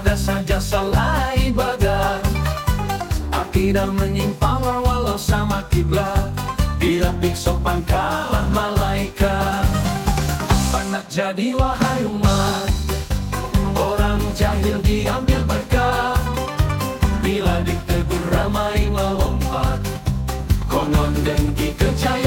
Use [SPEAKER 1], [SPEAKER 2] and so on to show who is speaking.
[SPEAKER 1] ada saja salah ibadah. Akidah menyimpang walau sama kiblat, bila sopan kalah malaikat. Anak jadi wahai umat, orang jahil diambil berkah. Bila ditegur ramai melompat, konon dengki kejayaan.